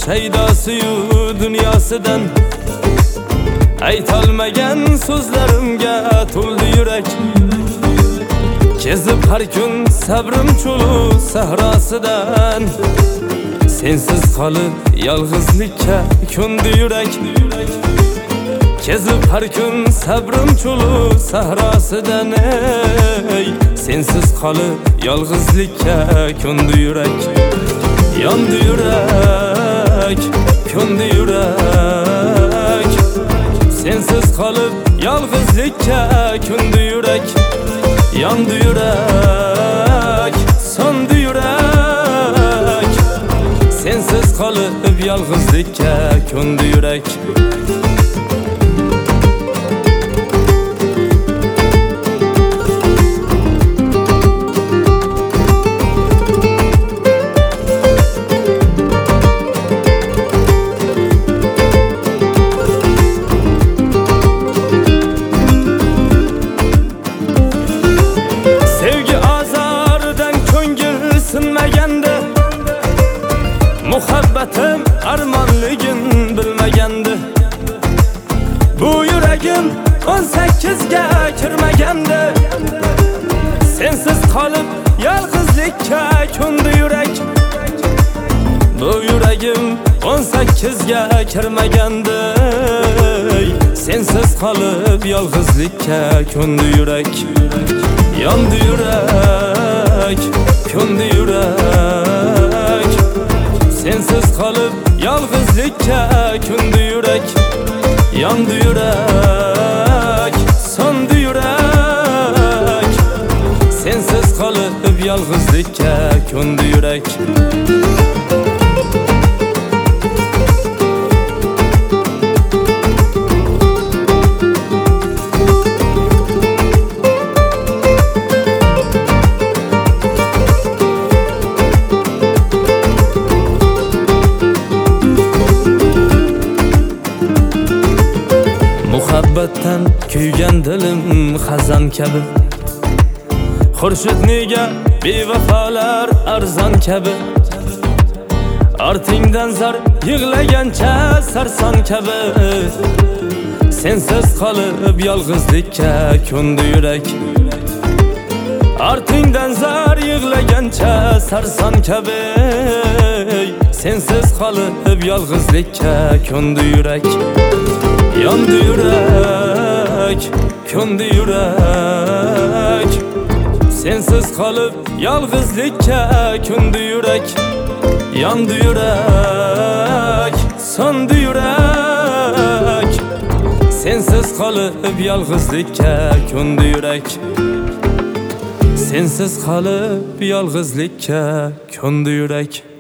shaydosiyu dunyosidan aytolmagan so'zlarimga to'ldi yurak. Kezib har kun sabrim cho'lu sahrosidan sensiz qolib yolg'izlikka ko'ndi yurak. Kezib har kun sabrim cho'lu sahrosidan sensiz qolib yolg'izlikka ko'ndi yurak. Yondi yurak, ko'ndi yurak, sensiz qolib yolg'izlikka ko'ndi yurak. Yondi yurak, so'ndi yurak, sensiz qolib yolg'izlikka ko'ndi yurak. Muhabbatim armonligin bilmagandi. Bu yuragim 18ga kirmagandi. Sensiz qolib yolg'izlikka ko'ndi yurak. Bu yuragim 18ga kirmagandi. Sensiz qolib yolg'izlikka ko'ndi yurak. Yondi yurak, ko'ndi yurak, sensiz qolib yolg'izlikka ko'ndi yurak. Yondi yurak, so'ndi yurak, sensiz qolib yolg'izlikka ko'ndi yurak. Muhabbatdan kuygan dilim xazon kabi. Xurshid nega bevafolar arzon kabi. Ortingdan zar yig'lagancha sarson kabi. Sensiz qolib yolg'izlikka ko'ndi yurak. Ortingdan zar yig'lagancha sarson kabi. Sensiz qolib yolg'izlikka ko'ndi yurak. Yondi yurak, ko'ndi yurak, sensiz qolib yolg'izlikka ko'ndi yurak. Yondi yurak, so'ndi yurak, sensiz qolib yolg'izlikka ko'ndi yurak. Sensiz qolib yolg'izlikka ko'ndi yurak.